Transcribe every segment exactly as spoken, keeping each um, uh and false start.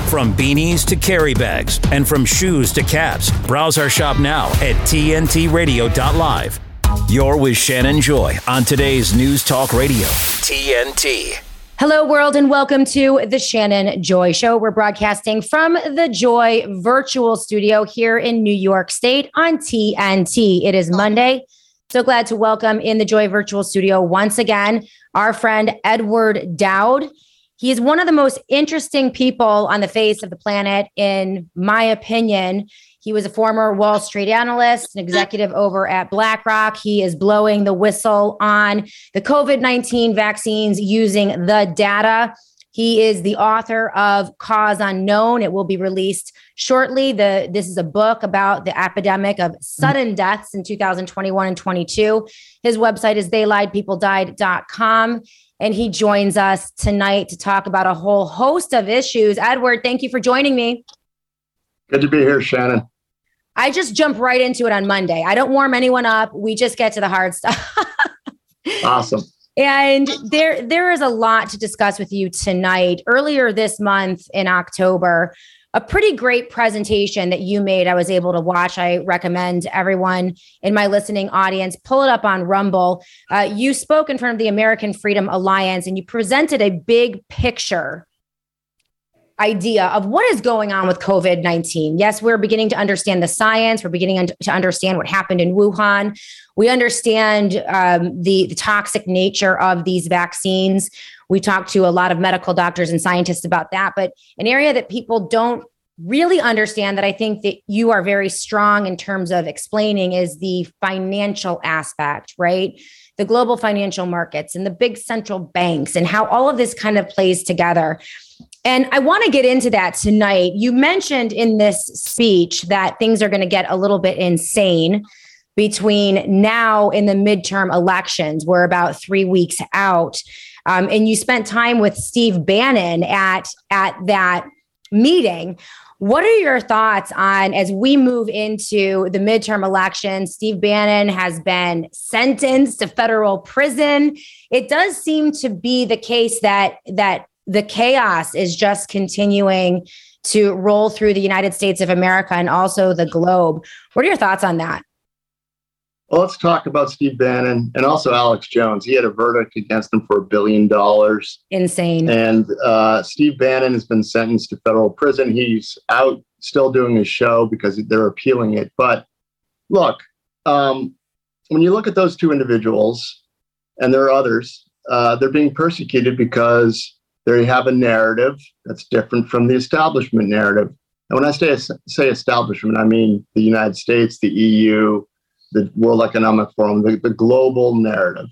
From beanies to carry bags and from shoes to caps, browse our shop now at T N T radio dot live. You're with Shannon Joy on today's News Talk Radio, T N T. Hello, world, and welcome to the Shannon Joy Show. We're broadcasting from the Joy virtual studio here in New York State on T N T. It is Monday. So glad to welcome in the Joy virtual studio once again our friend Edward Dowd. He is one of the most interesting people on the face of the planet, in my opinion. He was a former Wall Street analyst, an executive over at BlackRock. He is blowing the whistle on the covid nineteen vaccines using the data. He is the author of Cause Unknown. It will be released shortly. The, this is a book about the epidemic of sudden deaths in two thousand twenty-one and twenty-two. His website is they lied people died dot com. And he joins us tonight to talk about a whole host of issues. Edward, thank you for joining me. Good to be here, Shannon. I just jump right into it on Monday. I don't warm anyone up. We just get to the hard stuff. Awesome. And there, there is a lot to discuss with you tonight. Earlier this month in October, a pretty great presentation that you made, I was able to watch. I recommend everyone in my listening audience pull it up on Rumble. Uh, you spoke in front of the American Freedom Alliance and you presented a big picture idea of what is going on with covid nineteen. Yes, we're beginning to understand the science. We're beginning to understand what happened in Wuhan. We understand um, the, the toxic nature of these vaccines. We talked to a lot of medical doctors and scientists about that, but an area that people don't really understand that I think that you are very strong in terms of explaining is the financial aspect, right? The global financial markets and the big central banks and how all of this kind of plays together. And I want to get into that tonight. You mentioned in this speech that things are going to get a little bit insane between now and the midterm elections. We're about three weeks out. Um, and you spent time with Steve Bannon at, at that meeting. What are your thoughts on, as we move into the midterm election, Steve Bannon has been sentenced to federal prison. It does seem to be the case that that the chaos is just continuing to roll through the United States of America and also the globe. What are your thoughts on that? Well, let's talk about Steve Bannon and also Alex Jones. He had a verdict against him for a billion dollars. Insane. And uh, Steve Bannon has been sentenced to federal prison. He's out still doing his show because they're appealing it. But look, um, when you look at those two individuals, and there are others, uh, they're being persecuted because they have a narrative that's different from the establishment narrative. And when I say, say establishment, I mean the United States, the E U, the World Economic Forum, the, the global narrative.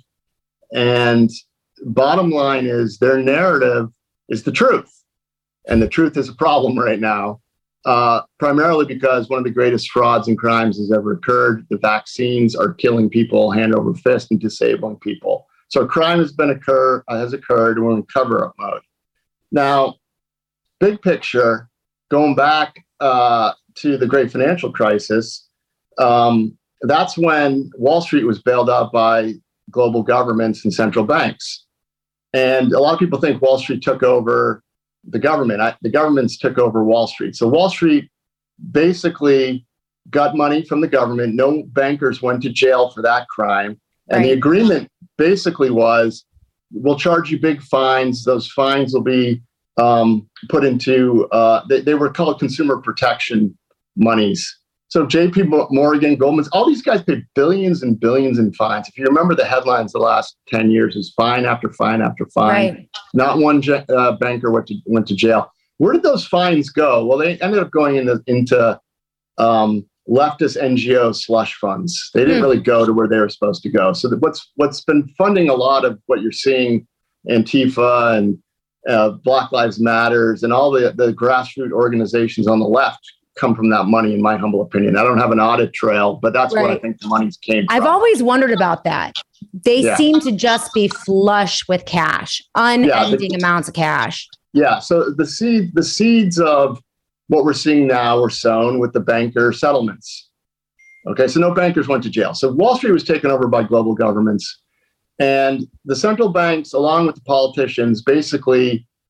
And bottom line is their narrative is the truth. And the truth is a problem right now, uh, primarily because one of the greatest frauds and crimes has ever occurred. The vaccines are killing people hand over fist and disabling people. So crime has been occur uh, has occurred, and we're in cover-up mode. Now, big picture, going back uh, to the great financial crisis, um, that's when Wall Street was bailed out by global governments and central banks. And a lot of people think Wall Street took over the government. I, the governments took over Wall Street. So Wall Street basically got money from the government. No bankers went to jail for that crime. And right. The agreement basically was, we'll charge you big fines. Those fines will be um, put into, uh, they, they were called consumer protection monies. So J P Morgan, Goldman's, all these guys paid billions and billions in fines. If you remember the headlines the last ten years, is fine after fine after fine. Right. Not one uh, banker went to, went to jail. Where did those fines go? Well, they ended up going into, into um, leftist N G O slush funds. They didn't mm. really go to where they were supposed to go. So what's what's been funding a lot of what you're seeing, Antifa and uh, Black Lives Matters and all the, the grassroots organizations on the left come from that money, in my humble opinion. I don't have an audit trail, but that's right. Where I think the money's came from. I've always wondered about that. They yeah. seem to just be flush with cash, unending yeah, amounts of cash. Yeah. So the seed, the seeds of what we're seeing now were sown with the banker settlements. Okay. So no bankers went to jail. So Wall Street was taken over by global governments, and the central banks, along with the politicians, basically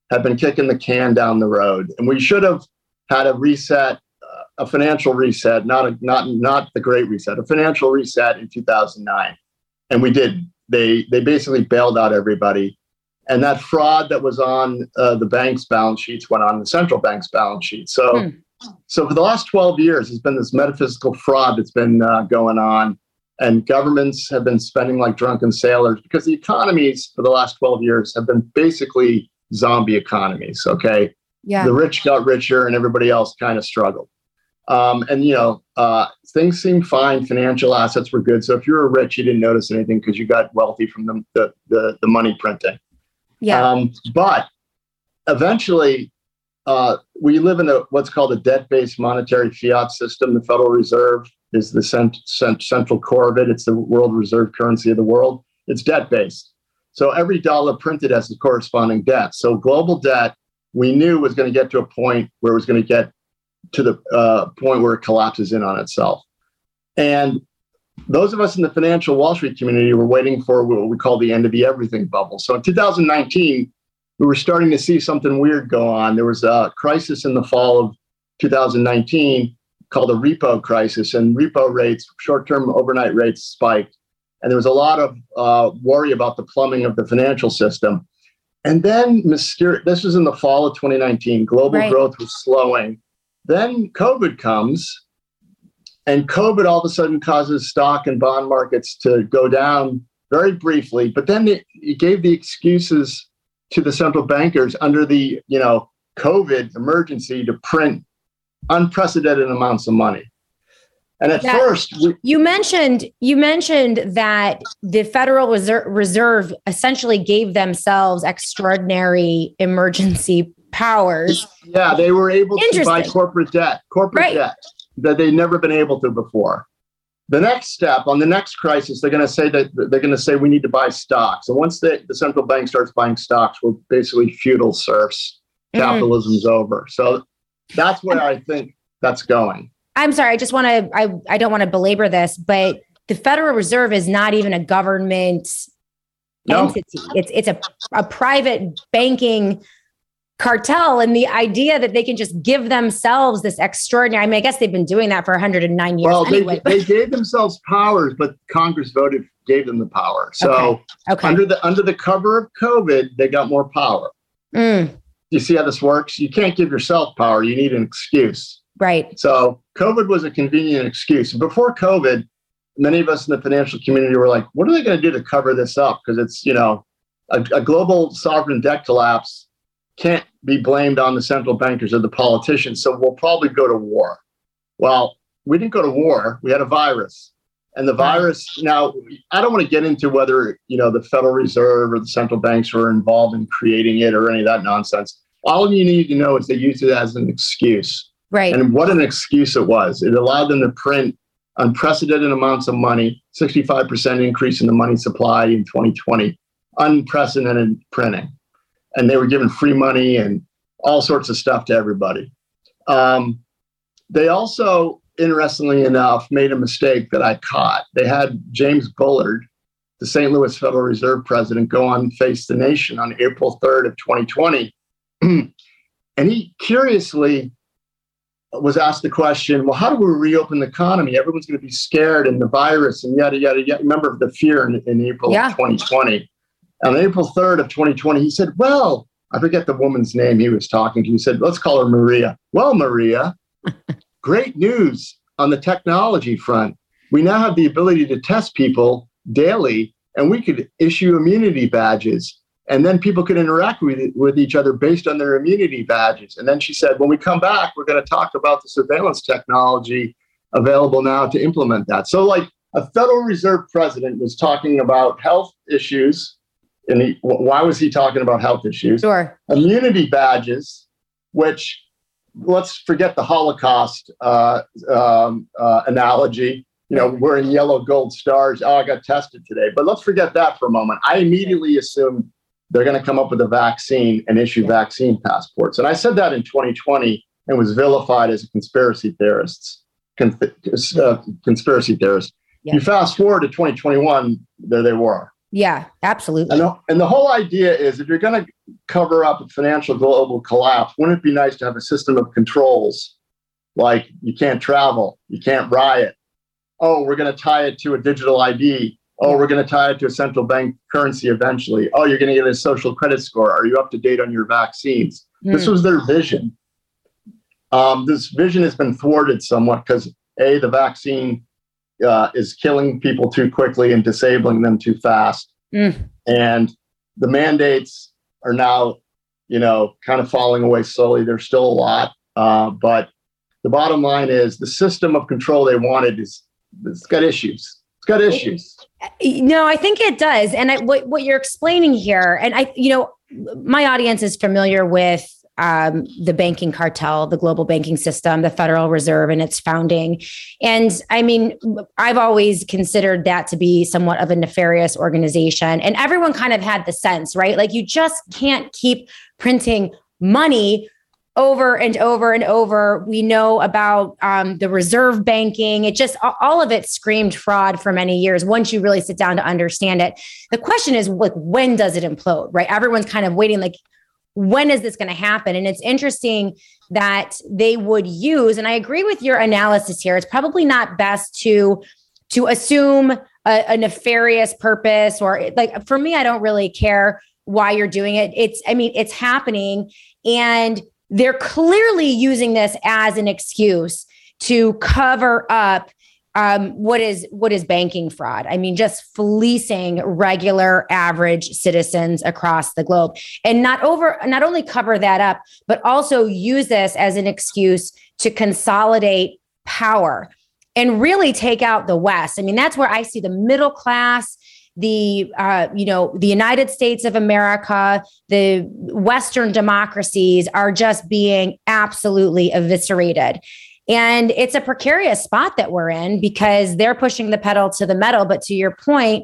have been kicking the can down the road. And we should have had a reset, uh, a financial reset, not a, not not the great reset, a financial reset in two thousand nine. And we did. They they basically bailed out everybody. And that fraud that was on uh, the bank's balance sheets went on the central bank's balance sheet. So, hmm. so for the last twelve years, it's been this metaphysical fraud that's been uh, going on. And governments have been spending like drunken sailors because the economies for the last twelve years have been basically zombie economies. Okay. Yeah. The rich got richer and everybody else kind of struggled. Um, and, you know, uh, things seemed fine. Financial assets were good. So if you were rich, you didn't notice anything because you got wealthy from the, the, the, the money printing. Yeah. Um, but eventually, uh, we live in a what's called a debt-based monetary fiat system. The Federal Reserve is the cent- cent- central core of it. It's the world reserve currency of the world. It's debt-based. So every dollar printed has the corresponding debt. So global debt, we knew was going to get to a point where it was going to get to the uh, point where it collapses in on itself. And those of us in the financial Wall Street community were waiting for what we call the end of the everything bubble. So in two thousand nineteen, we were starting to see something weird go on. There was a crisis in the fall of two thousand nineteen called a repo crisis, and repo rates, short-term overnight rates, spiked. And there was a lot of uh, worry about the plumbing of the financial system. And then, myster- this was in the fall of twenty nineteen, global right. growth was slowing. Then COVID comes, and COVID all of a sudden causes stock and bond markets to go down very briefly. But then it, it gave the excuses to the central bankers under the, you know, COVID emergency to print unprecedented amounts of money. And at that, first, we, you mentioned you mentioned that the Federal Reserve, Reserve essentially gave themselves extraordinary emergency powers. Yeah, they were able to buy corporate debt, corporate right. debt that they'd never been able to before. The next step on the next crisis, they're going to say that they're going to say we need to buy stocks. And once the, the central bank starts buying stocks, we're basically feudal serfs. Mm-hmm. Capitalism's over. So that's where I think that's going. I'm sorry. I just want to, I, I don't want to belabor this, but the Federal Reserve is not even a government no. entity. It's it's a, a private banking cartel. And the idea that they can just give themselves this extraordinary, I mean, I guess they've been doing that for one hundred nine years. Well, anyway, they, they gave themselves powers, but Congress voted, gave them the power. So okay. Okay. under the under the cover of COVID, they got more power. Mm. You see how this works? You can't give yourself power. You need an excuse. Right. So COVID was a convenient excuse. Before COVID, many of us in the financial community were like, what are they going to do to cover this up? Because it's, you know, a, a global sovereign debt collapse can't be blamed on the central bankers or the politicians. So we'll probably go to war. Well, we didn't go to war. We had a virus. And the virus, now, I don't want to get into whether, you know, the Federal Reserve or the central banks were involved in creating it or any of that nonsense. All you need to know is they used it as an excuse. Right. And what an excuse it was. It allowed them to print unprecedented amounts of money, sixty-five percent increase in the money supply in twenty twenty, unprecedented printing. And they were giving free money and all sorts of stuff to everybody. Um, they also, interestingly enough, made a mistake that I caught. They had James Bullard, the Saint Louis Federal Reserve president, go on Face the Nation on April third of twenty twenty. And he curiously was asked the question, well, how do we reopen the economy? Everyone's going to be scared and the virus and yada, yada, yada. Remember the fear in, in April yeah. of twenty twenty. On April third of twenty twenty, he said, well, I forget the woman's name he was talking to. He said, let's call her Maria. Well, Maria, great news on the technology front. We now have the ability to test people daily, and we could issue immunity badges. And then people could interact with, with each other based on their immunity badges. And then she said, when we come back, we're going to talk about the surveillance technology available now to implement that. So like a Federal Reserve president was talking about health issues. And he, why was he talking about health issues? Sure. Immunity badges, which let's forget the Holocaust uh, um, uh, analogy. You know, wearing yellow gold stars. Oh, I got tested today. But let's forget that for a moment. I immediately assumed they're going to come up with a vaccine and issue vaccine passports. And I said that in twenty twenty and was vilified as a conspiracy theorist. Con- uh, conspiracy theorist. Yeah. You fast forward to twenty twenty-one, there they were. Yeah, absolutely. And the, and the whole idea is, if you're going to cover up a financial global collapse, wouldn't it be nice to have a system of controls? Like, you can't travel, you can't riot. Oh, we're going to tie it to a digital I D. Oh, we're going to tie it to a central bank currency eventually. Oh, you're going to get a social credit score. Are you up to date on your vaccines? Mm. This was their vision. Um, this vision has been thwarted somewhat because, A, the vaccine uh, is killing people too quickly and disabling them too fast. Mm. And the mandates are now, you know, kind of falling away slowly. There's still a lot. Uh, but the bottom line is, the system of control they wanted is, it's got issues. It's got issues. No, I think it does. And I, what, what you're explaining here, and I, you know, my audience is familiar with um, the banking cartel, the global banking system, the Federal Reserve and its founding. And I mean, I've always considered that to be somewhat of a nefarious organization. And everyone kind of had the sense, right? Like, you just can't keep printing money over and over and over. We know about um, the reserve banking. It just, all of it screamed fraud for many years once you really sit down to understand it. The question is, like, when does it implode, right? Everyone's kind of waiting, like, when is this going to happen? And it's interesting that they would use, and I agree with your analysis here, it's probably not best to, to assume a, a nefarious purpose, or, like, for me, I don't really care why you're doing it. It's, I mean, it's happening, and they're clearly using this as an excuse to cover up um, what is what is banking fraud. I mean, just fleecing regular average citizens across the globe, and not over not only cover that up, but also use this as an excuse to consolidate power and really take out the West. I mean, that's where I see the middle class, the, uh, you know, the United States of America, the Western democracies are just being absolutely eviscerated. And it's a precarious spot that we're in, because they're pushing the pedal to the metal. But to your point,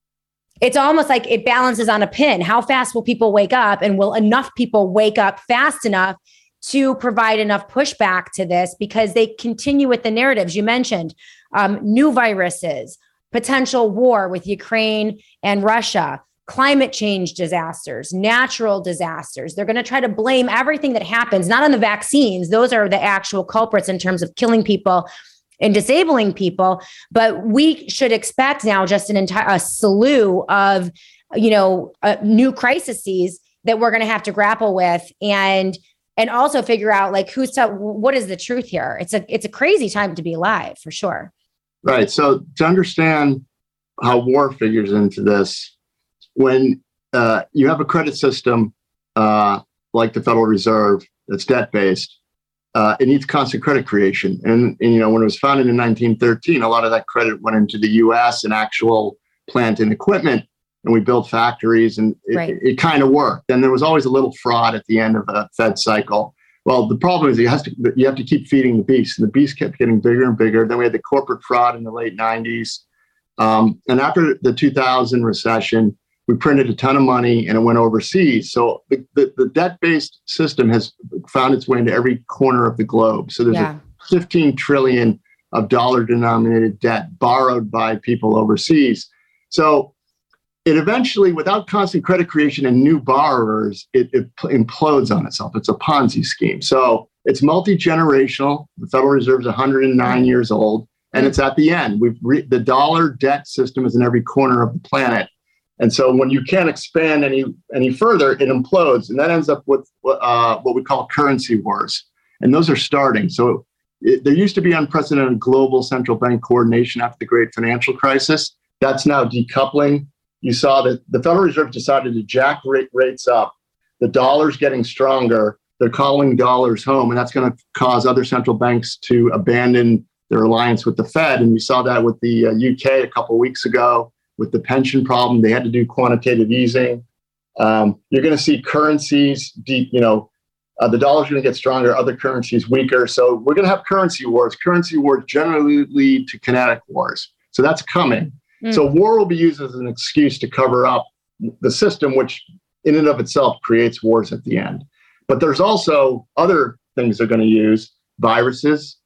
it's almost like it balances on a pin. How fast will people wake up? And will enough people wake up fast enough to provide enough pushback to this? Because they continue with the narratives you mentioned, um, new viruses, potential war with Ukraine and Russia, climate change disasters, natural disasters. They're going to try to blame everything that happens, not on the vaccines. Those are the actual culprits in terms of killing people and disabling people. But we should expect now just an entire a slew of, you know, uh, new crises that we're going to have to grapple with, and and also figure out, like, who's to, what is the truth here? It's a it's a crazy time to be alive, for sure. Right. So to understand how war figures into this, when uh, you have a credit system uh, like the Federal Reserve that's debt-based, uh, it needs constant credit creation. And, and, you know, when it was founded in nineteen thirteen, a lot of that credit went into the U S and actual plant and equipment, and we built factories, and it, right. it, it kind of worked. And there was always a little fraud at the end of a Fed cycle. Well, the problem is you have to you have to keep feeding the beast, and the beast kept getting bigger and bigger. Then we had the corporate fraud in the late nineties, um, and after the two thousand recession, we printed a ton of money and it went overseas. So the, the, the debt-based system has found its way into every corner of the globe. So there's yeah. a fifteen trillion of dollar-denominated debt borrowed by people overseas. So it eventually, without constant credit creation and new borrowers, it, it implodes on itself. It's a Ponzi scheme. So it's multi-generational. The Federal Reserve is one hundred nine years old, and it's at the end. We've re- the dollar debt system is in every corner of the planet. And so when you can't expand any any further, it implodes. And that ends up with uh, what we call currency wars. And those are starting. So it, there used to be unprecedented global central bank coordination after the great financial crisis. That's now decoupling. You saw that the Federal Reserve decided to jack rate rates up. The dollar's getting stronger. They're calling dollars home, and that's going to cause other central banks to abandon their alliance with the Fed. And we saw that with the uh, U K a couple of weeks ago with the pension problem. They had to do quantitative easing. Um, you're going to see currencies, deep, you know, uh, the dollar's going to get stronger, other currencies weaker. So we're going to have currency wars. Currency wars generally lead to kinetic wars. So that's coming. Mm. So war will be used as an excuse to cover up the system, which in and of itself creates wars at the end. But there's also other things they're going to use, viruses.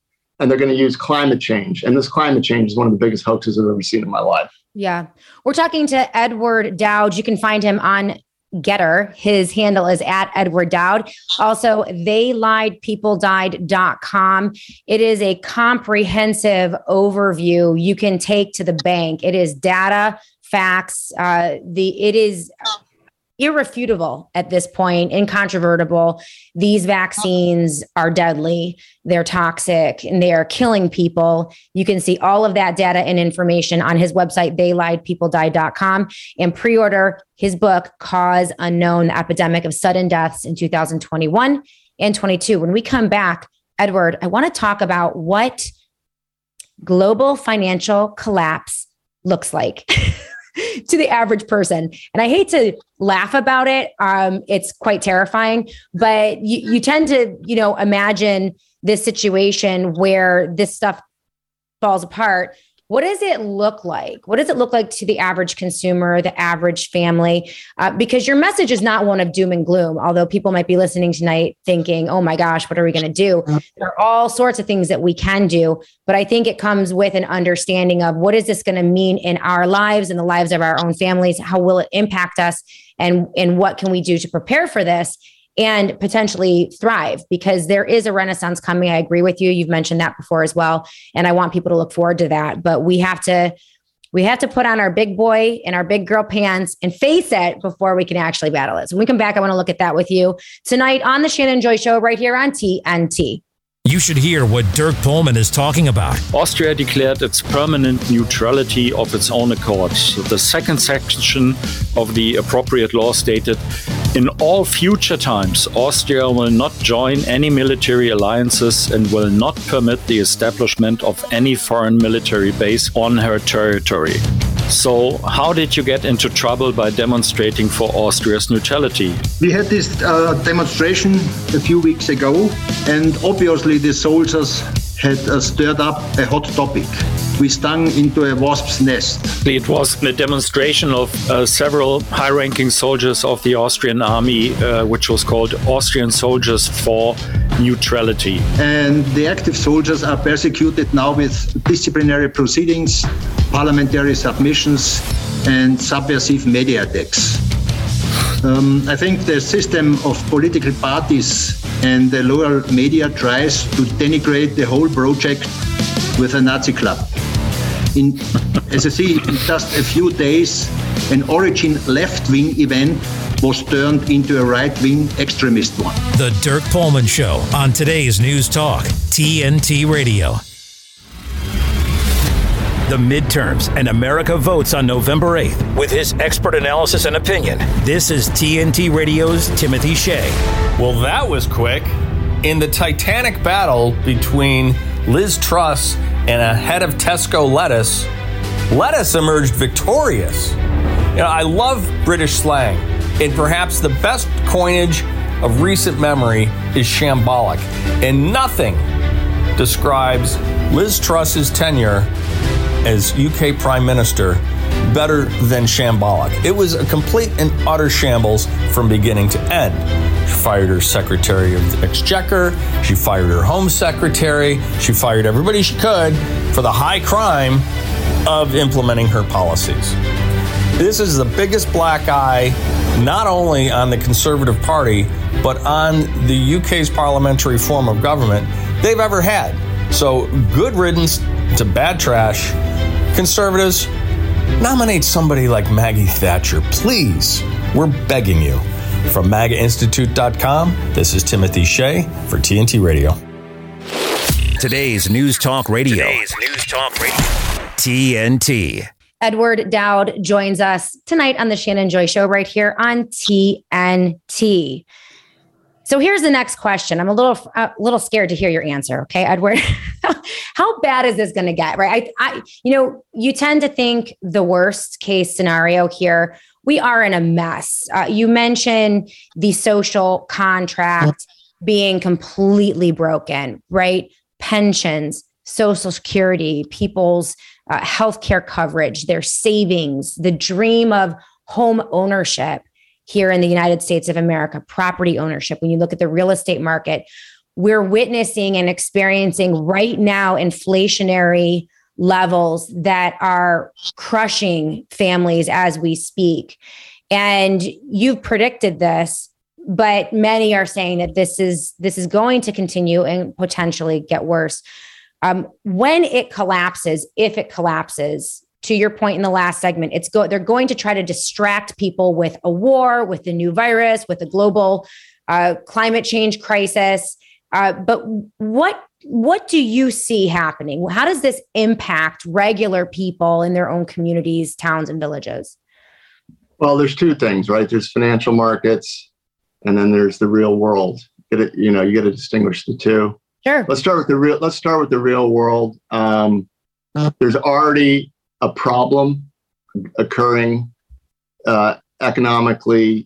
and they're going to use climate change. And this climate change is one of the biggest hoaxes I've ever seen in my life. Yeah. We're talking to Edward Dowd. You can find him on Getter. His handle is at Edward Dowd. Also, they lied people died dot com. It is a comprehensive overview you can take to the bank. It is data, facts. Uh, the it is irrefutable at this point, incontrovertible. These vaccines are deadly. They're toxic and they are killing people. You can see all of that data and information on his website, they lied people died dot com, and pre-order his book, Cause Unknown, The Epidemic of Sudden Deaths in two thousand twenty-one and twenty-two. When we come back, Edward, I want to talk about what global financial collapse looks like to the average person. And I hate to laugh about it. Um, it's quite terrifying, but you, you tend to, you know, imagine this situation where this stuff falls apart. What does it look like? What does it look like to the average consumer, the average family? Uh, because your message is not one of doom and gloom, although people might be listening tonight thinking, oh my gosh, what are we going to do? There are all sorts of things that we can do, but I think it comes with an understanding of what is this going to mean in our lives and the lives of our own families? How will it impact us? And, and what can we do to prepare for this and potentially thrive? Because there is a renaissance coming. I agree with you. You've mentioned that before as well. And I want people to look forward to that. But we have to, we have to put on our big boy and our big girl pants and face it before we can actually battle it. So when we come back, I want to look at that with you tonight on the Shannon Joy Show right here on T N T. You should hear what Dirk Pohlmann is talking about. Austria declared its permanent neutrality of its own accord. The second section of the appropriate law stated, in all future times, Austria will not join any military alliances and will not permit the establishment of any foreign military base on her territory. So how did you get into trouble by demonstrating for Austria's neutrality? We had this uh, demonstration a few weeks ago, and obviously the soldiers had uh, stirred up a hot topic. We stung into a wasp's nest. It was a demonstration of uh, several high-ranking soldiers of the Austrian army, uh, which was called Austrian Soldiers for Neutrality. And the active soldiers are persecuted now with disciplinary proceedings, parliamentary submissions, and subversive media attacks. Um, I think the system of political parties and the lower media tries to denigrate the whole project with a Nazi club. In, as I see, in just a few days, an origin left-wing event was turned into a right-wing extremist one. The Dirk Pohlmann Show on today's News Talk, T N T Radio. The midterms and America votes on November eighth. With his expert analysis and opinion, this is T N T Radio's Timothy Shea. Well, that was quick. In the titanic battle between Liz Truss and a head of Tesco lettuce, lettuce emerged victorious. You know, I love British slang, and perhaps the best coinage of recent memory is shambolic. And nothing describes Liz Truss's tenure as U K Prime Minister better than shambolic. It was a complete and utter shambles from beginning to end. She fired her Secretary of the Exchequer, she fired her Home Secretary, she fired everybody she could for the high crime of implementing her policies. This is the biggest black eye, not only on the Conservative Party, but on the U K's parliamentary form of government they've ever had. So good riddance to bad trash. Conservatives, nominate somebody like Maggie Thatcher, please. We're begging you. From MAGA Institute dot com, this is Timothy Shea for T N T Radio. Today's News Talk Radio. Today's News Talk Radio. T N T. Edward Dowd joins us tonight on the Shannon Joy Show right here on T N T. So here's the next question. I'm a little a little scared to hear your answer. Okay, Edward, how bad is this going to get? Right? I, I, you know, you tend to think the worst case scenario here. We are in a mess. Uh, you mentioned the social contract being completely broken, right? Pensions, Social Security, people's uh, healthcare coverage, their savings, the dream of home ownership here in the United States of America, property ownership. When you look at the real estate market, we're witnessing and experiencing right now inflationary levels that are crushing families as we speak. And you've predicted this, but many are saying that this is this is going to continue and potentially get worse. Um, when it collapses, if it collapses, to your point in the last segment, it's go they're going to try to distract people with a war, with the new virus, with the global uh, climate change crisis. Uh, but what what do you see happening? How does this impact regular people in their own communities, towns, and villages? Well, there's two things, right? There's financial markets, and then there's the real world. Get it, you know, you got to distinguish the two. Sure. Let's start with the real. Let's start with the real world. Um, there's already a problem occurring uh, economically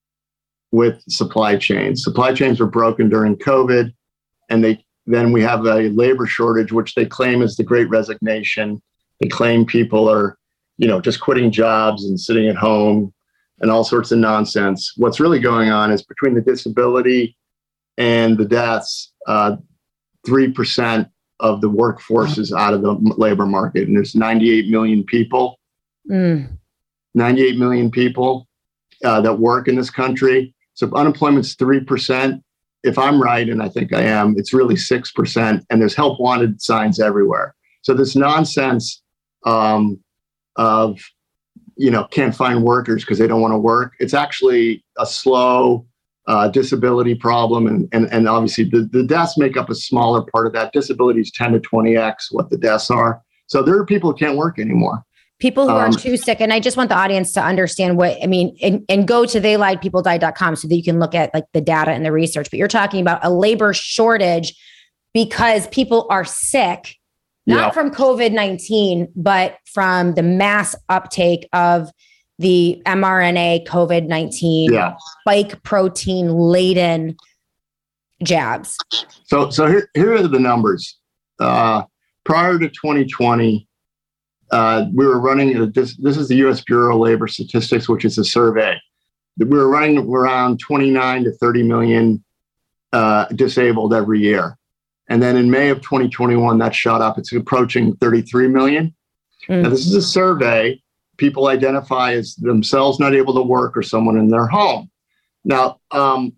with supply chains. Supply chains were broken during COVID, and they then we have a labor shortage, which they claim is the Great Resignation. They claim people are, you know, just quitting jobs and sitting at home and all sorts of nonsense. What's really going on is between the disability and the deaths, uh, three percent of the workforce is out of the labor market, and there's ninety-eight million people. Mm. ninety-eight million people uh, that work in this country. So if unemployment's three percent, if I'm right, and I think I am, it's really six percent, and there's help wanted signs everywhere. So this nonsense um, of, you know, can't find workers because they don't want to work, it's actually a slow uh, disability problem. And, and, and obviously the, the deaths make up a smaller part of that. Disability is ten to twenty x what the deaths are. So there are people who can't work anymore. People who um, are too sick. And I just want the audience to understand what, I mean, and, and go to they lied people died dot com so that you can look at like the data and the research. But you're talking about a labor shortage because people are sick, not yeah. from COVID nineteen, but from the mass uptake of the mRNA COVID nineteen yeah. spike protein laden jabs. So, so here, here are the numbers. Uh, prior to twenty twenty, Uh, we were running, a, this, this is the U S Bureau of Labor Statistics, which is a survey. We were running around twenty-nine to thirty million uh, disabled every year. And then in May of twenty twenty-one, that shot up. It's approaching thirty-three million. Mm. Now, this is a survey. People identify as themselves not able to work or someone in their home. Now, um,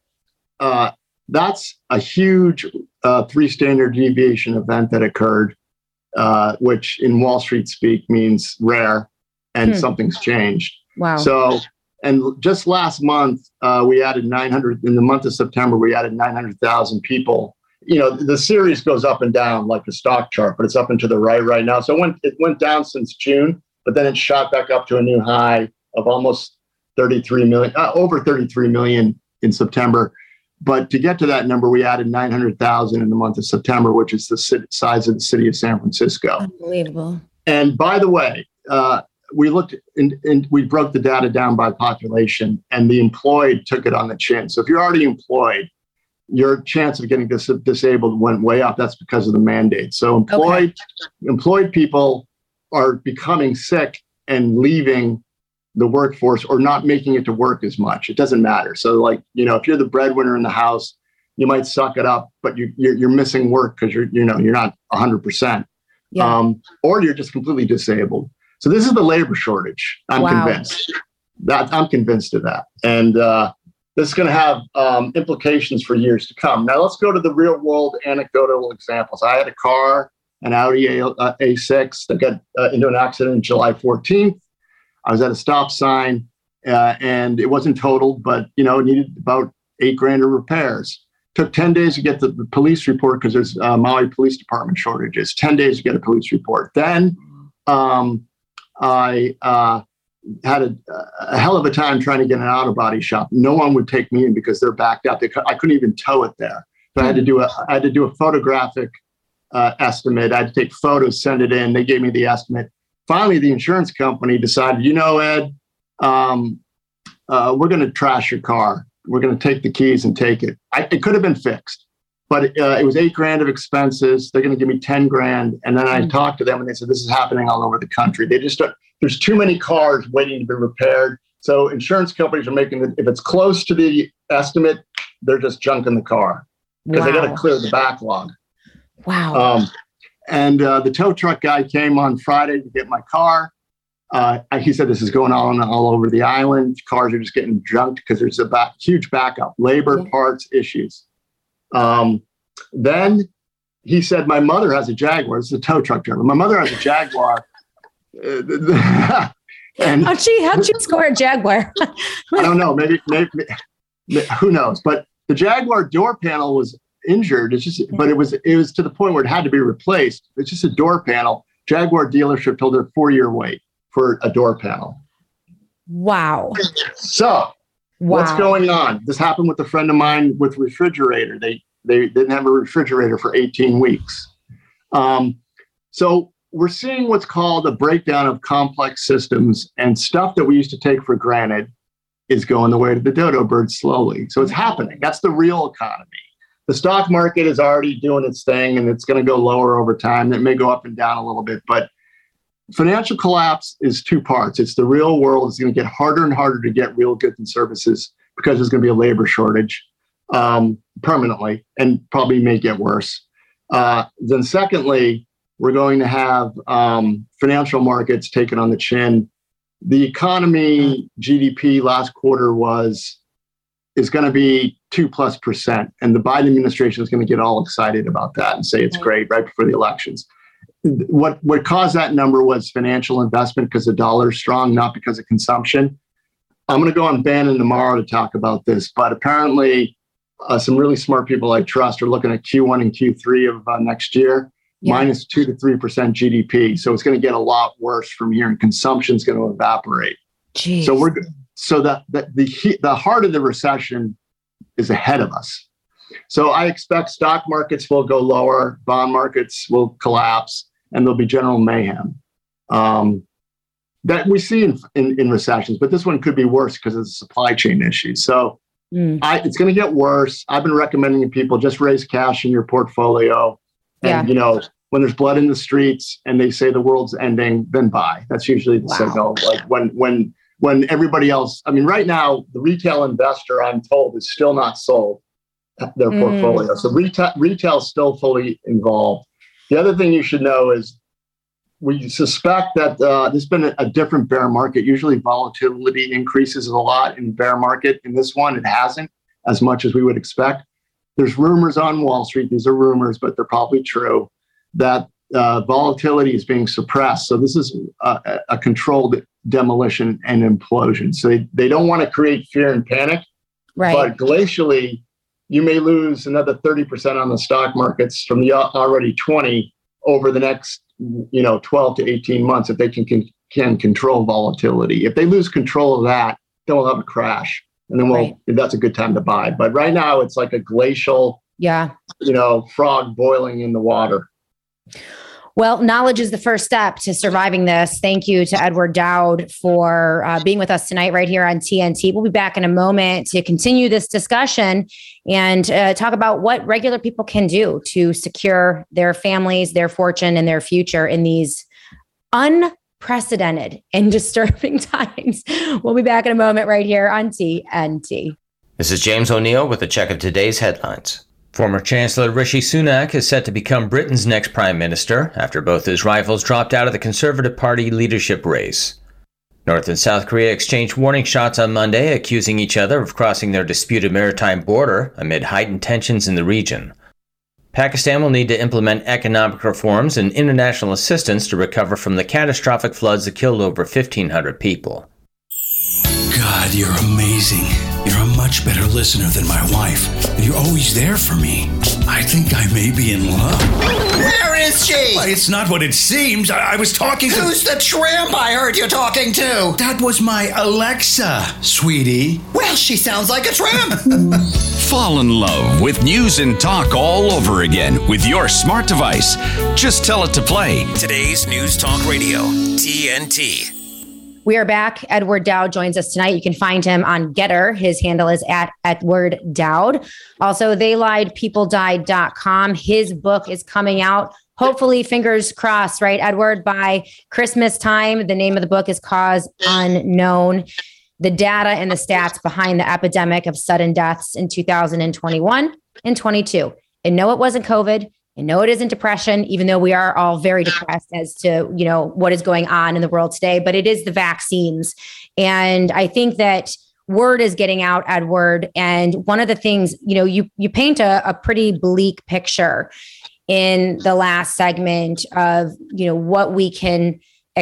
uh, that's a huge uh, three standard deviation event that occurred. Uh, which in Wall Street speak means rare, and hmm. something's changed. Wow. So, and just last month, uh, we added nine hundred, in the month of September, we added nine hundred thousand people. You know, the series goes up and down like a stock chart, but it's up and to the right right now. So it went, it went down since June, but then it shot back up to a new high of almost thirty-three million, uh, over thirty-three million in September. But to get to that number, we added nine hundred thousand in the month of September, which is the city, size of the city of San Francisco. Unbelievable. And by the way, uh, we looked and, and we broke the data down by population, and the employed took it on the chin. So if you're already employed, your chance of getting dis- disabled went way up. That's because of the mandate. So employed, okay. employed people are becoming sick and leaving the workforce or not making it to work as much. It doesn't matter. So like, you know, if you're the breadwinner in the house, you might suck it up, but you, you're, you're missing work because you're, you know, you're not one hundred percent. Yeah. Um, or you're just completely disabled. So this is the labor shortage. I'm wow. convinced. That I'm convinced of that. And uh, this is going to have um, implications for years to come. Now let's go to the real world anecdotal examples. I had a car, an Audi A, uh, A six that got uh, into an accident on July fourteenth. I was at a stop sign uh, and it wasn't totaled, but, you know, it needed about eight grand of repairs. Took ten days to get the, the police report because there's uh, Maui Police Department shortages. ten days to get a police report. Then um, I uh, had a, a hell of a time trying to get an auto body shop. No one would take me in because they're backed up. They, I couldn't even tow it there. So I had to do a, I had to do a photographic uh, estimate. I had to take photos, send it in. They gave me the estimate. Finally, the insurance company decided, you know, Ed, um, uh, we're going to trash your car. We're going to take the keys and take it. I, it could have been fixed, but uh, it was eight grand of expenses. They're going to give me ten grand. And then I mm-hmm. talked to them and they said, this is happening all over the country. They just, there's too many cars waiting to be repaired. So insurance companies are making, the, if it's close to the estimate, they're just junking the car. because wow. they got to clear the backlog. Wow. Um, and uh, the tow truck guy came on Friday to get my car. Uh, he said this is going on all over the island. Cars are just getting junked because there's a back, huge backup, labor, yeah. parts, issues. Um, then he said, my mother has a Jaguar. It's a tow truck driver. My mother has a Jaguar. and how'd she, how'd she score a Jaguar? I don't know. Maybe, maybe, maybe, who knows? But the Jaguar door panel was injured. It's just, but it was, it was to the point where it had to be replaced. It's just a door panel. Jaguar dealership told her four-year wait for a door panel. Wow. So wow. what's going on? This happened with a friend of mine with refrigerator. They they didn't have a refrigerator for eighteen weeks. Um, so we're seeing what's called a breakdown of complex systems, and stuff that we used to take for granted is going the way to the dodo bird slowly. So it's happening. That's the real economy. The stock market is already doing its thing, and it's going to go lower over time. It may go up and down a little bit, but financial collapse is two parts. It's the real world. It's going to get harder and harder to get real goods and services because there's going to be a labor shortage um, permanently, and probably may get worse. Uh, then secondly, we're going to have um, financial markets taken on the chin. The economy G D P last quarter was is going to be two plus percent. And the Biden administration is going to get all excited about that and say it's great right before the elections. What what caused that number was financial investment because the dollar is strong, not because of consumption. I'm going to go on Bannon tomorrow to talk about this, but apparently uh, some really smart people I trust are looking at Q one and Q three of uh, next year, yeah. minus two to three percent G D P. So it's going to get a lot worse from here, and consumption is going to evaporate. Jeez. So we're so that the, the the heart of the recession is ahead of us. So I expect stock markets will go lower, bond markets will collapse, and there'll be general mayhem um, that we see in, in, in recessions. But this one could be worse because of the supply chain issues. So mm. I, it's going to get worse. I've been recommending to people just raise cash in your portfolio. And, yeah. you know, when there's blood in the streets and they say the world's ending, then buy. That's usually the wow. signal. Like when when when everybody else, I mean, right now, the retail investor, I'm told, is still not sold their mm. portfolio. So retail retail is still fully involved. The other thing you should know is we suspect that uh, there's been a, a different bear market. Usually volatility increases a lot in bear market. In this one, it hasn't as much as we would expect. There's rumors on Wall Street. These are rumors, but they're probably true, that uh, volatility is being suppressed. So this is a, a controlled demolition and implosion. So they, they don't want to create fear and panic, right. but glacially, you may lose another thirty percent on the stock markets from the already twenty over the next, you know, twelve to eighteen months if they can, can, can control volatility. If they lose control of that, then we'll have a crash, and then we'll, right. that's a good time to buy. But right now it's like a glacial, yeah, you know, frog boiling in the water. Well, knowledge is the first step to surviving this. Thank you to Edward Dowd for uh, being with us tonight right here on T N T. We'll be back in a moment to continue this discussion and uh, talk about what regular people can do to secure their families, their fortune, and their future in these unprecedented and disturbing times. We'll be back in a moment right here on T N T. This is James O'Neill with a check of today's headlines. Former Chancellor Rishi Sunak is set to become Britain's next prime minister after both his rivals dropped out of the Conservative Party leadership race. North and South Korea exchanged warning shots on Monday, accusing each other of crossing their disputed maritime border amid heightened tensions in the region. Pakistan will need to implement economic reforms and international assistance to recover from the catastrophic floods that killed over fifteen hundred people. God, you're amazing. You're a much better listener than my wife. You're always there for me. I think I may be in love. Where is she? Well, it's not what it seems. I, I was talking to... Who's the tramp I heard you talking to? That was my Alexa, sweetie. Well, she sounds like a tramp. Fall in love with news and talk all over again with your smart device. Just tell it to play. Today's News Talk Radio, T N T. We are back. Edward Dowd joins us tonight. You can find him on Getter. His handle is at Edward Dowd. Also, they lied people died dot com. His book is coming out. Hopefully, fingers crossed, right, Edward, by Christmas time. The name of the book is Cause Unknown. The data and the stats behind the epidemic of sudden deaths in two thousand twenty-one and twenty-two. And no, it wasn't COVID. And no, it isn't depression, even though we are all very depressed as to, you know, what is going on in the world today, but it is the vaccines. And I think that word is getting out, Edward. And one of the things, you know, you you paint a, a pretty bleak picture in the last segment of, you know, what we can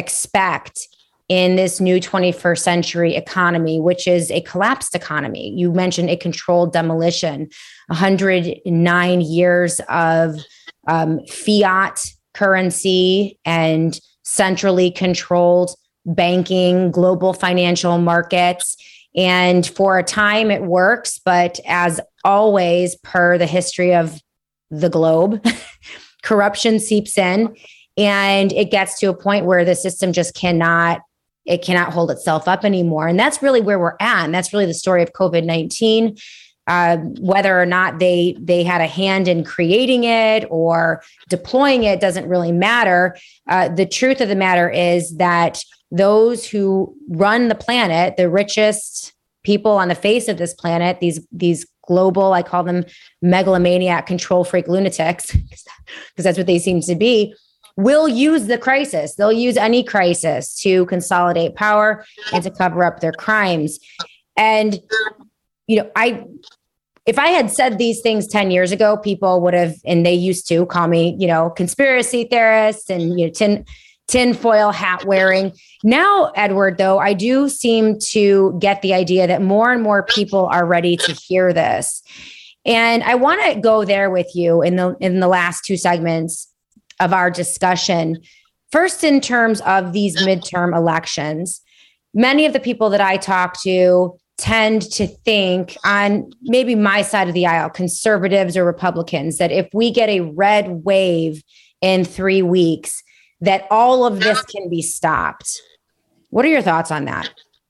expect in this new twenty-first century economy, which is a collapsed economy. You mentioned a controlled demolition, one hundred nine years of um, fiat currency and centrally controlled banking, global financial markets. And for a time it works, but as always, per the history of the globe, corruption seeps in and it gets to a point where the system just cannot It cannot hold itself up anymore. And that's really where we're at. And that's really the story of COVID nineteen. Uh, whether or not they they had a hand in creating it or deploying it doesn't really matter. Uh, the truth of the matter is that those who run the planet, the richest people on the face of this planet, these these global, I call them megalomaniac control freak lunatics, because that's what they seem to be, will use the crisis. They'll use any crisis to consolidate power and to cover up their crimes. And, you know, I, if I had said these things ten years ago, people would have, and they used to call me, you know, conspiracy theorists and, you know, tin, tinfoil hat wearing. Now, Edward, though, I do seem to get the idea that more and more people are ready to hear this. And I want to go there with you in the, in the last two segments of our discussion. First, in terms of these midterm elections, many of the people that I talk to tend to think on maybe my side of the aisle, conservatives or Republicans, that if we get a red wave in three weeks, that all of this can be stopped. What are your thoughts on that?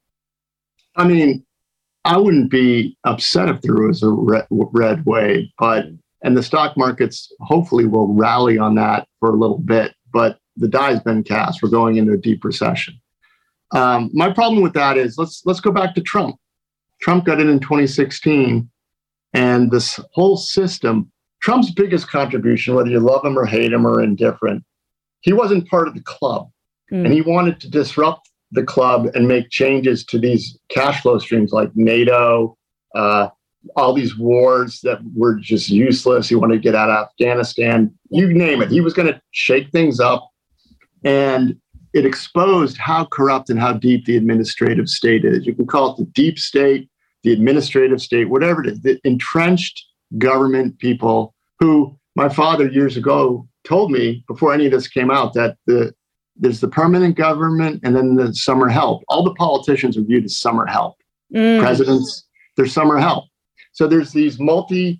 I mean, I wouldn't be upset if there was a red, red wave, but and the stock markets hopefully will rally on that for a little bit, but the die's been cast. We're going into a deep recession. Um, my problem with that is let's let's go back to Trump. Trump got in in twenty sixteen, and this whole system, Trump's biggest contribution, whether you love him or hate him or indifferent, he wasn't part of the club, mm. and he wanted to disrupt the club and make changes to these cash flow streams like NATO, uh, all these wars that were just useless. He wanted to get out of Afghanistan, you name it. He was going to shake things up. And it exposed how corrupt and how deep the administrative state is. You can call it the deep state, the administrative state, whatever it is, the entrenched government people who my father years ago told me before any of this came out that the there's the permanent government and then the summer help. All the politicians are viewed as summer help. Mm. Presidents, they're summer help. So there's these multi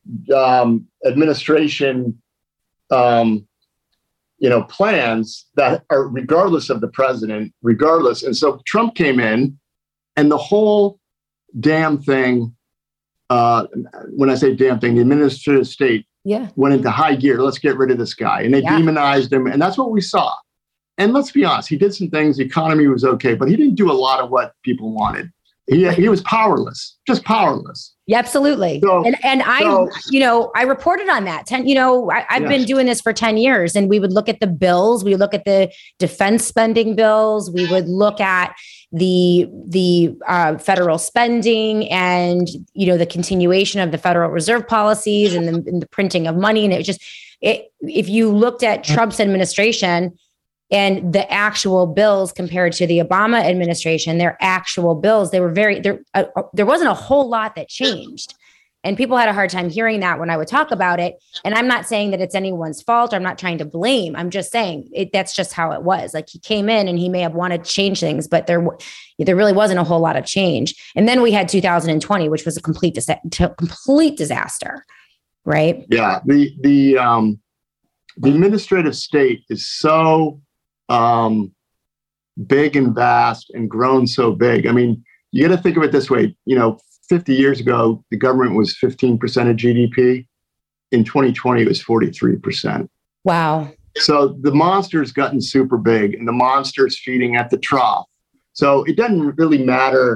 um, administration, um, you know, plans that are regardless of the president, regardless. And so Trump came in, and the whole damn thing. Uh, when I say damn thing, the administrative state yeah. went into high gear. Let's get rid of this guy, and they yeah. demonized him, and that's what we saw. And let's be honest, he did some things. The economy was okay, but he didn't do a lot of what people wanted. He he was powerless, just powerless. Yeah, absolutely. So, and and I, so, you know, I reported on that. Ten, you know, I, I've yes. been doing this for ten years, and we would look at the bills. We would look at the defense spending bills. We would look at the the uh, federal spending, and you know, the continuation of the Federal Reserve policies, and the, and the printing of money. And it just, it, if you looked at Trump's administration and the actual bills compared to the Obama administration, their actual bills, they were very, there, uh, there wasn't a whole lot that changed. And people had a hard time hearing that when I would talk about it. And I'm not saying that it's anyone's fault. I'm not trying to blame. I'm just saying it, that's just how it was. Like, he came in and he may have wanted to change things, but there, there really wasn't a whole lot of change. And then we had two thousand twenty, which was a complete, dis- complete disaster, right? Yeah. The, the, um, the administrative state is so Um, big and vast and grown so big. I mean, you got to think of it this way. You know, fifty years ago, the government was fifteen percent of G D P. In twenty twenty, it was forty-three percent. Wow. So the monster's gotten super big, and the monster's feeding at the trough. So it doesn't really matter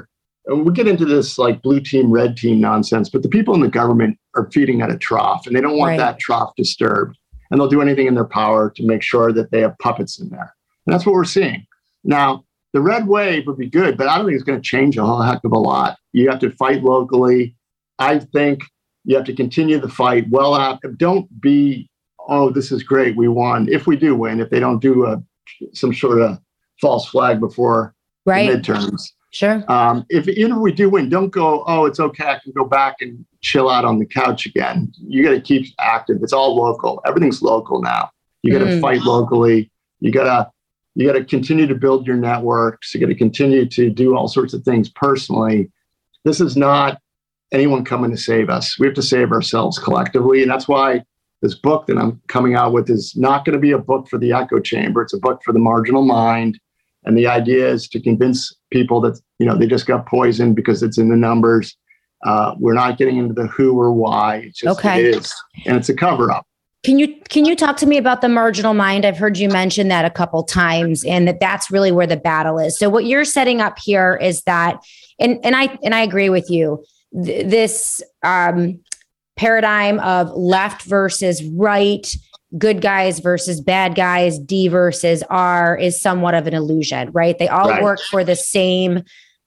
and we get into this like blue team, red team nonsense, but the people in the government are feeding at a trough and they don't want Right. that trough disturbed. And they'll do anything in their power to make sure that they have puppets in there. And that's what we're seeing. Now, the red wave would be good, but I don't think it's going to change a whole heck of a lot. You have to fight locally. I think you have to continue the fight. Well, uh, don't be, oh, this is great, we won. If we do win, if they don't do a, some sort of false flag before Right. the midterms. Sure. Um, if even if we do win, don't go, oh, it's okay, I can go back and chill out on the couch again. You got to keep active. It's all local. Everything's local now. You got to Mm. fight locally. You got to you got to continue to build your networks. You got to continue to do all sorts of things personally. This is not anyone coming to save us. We have to save ourselves collectively, and that's why this book that I'm coming out with is not going to be a book for the echo chamber. It's a book for the marginal mind. And the idea is to convince people that, you know, they just got poisoned because it's in the numbers. Uh, we're not getting into the who or why. It's just Okay. it is. And it's a cover up. Can you can you talk to me about the marginal mind? I've heard you mention that a couple times, and that that's really where the battle is. So what you're setting up here is that, and and I and I agree with you. Th- this um, paradigm of left versus right, good guys versus bad guys, D versus R, is somewhat of an illusion, right? They all Right. work for the same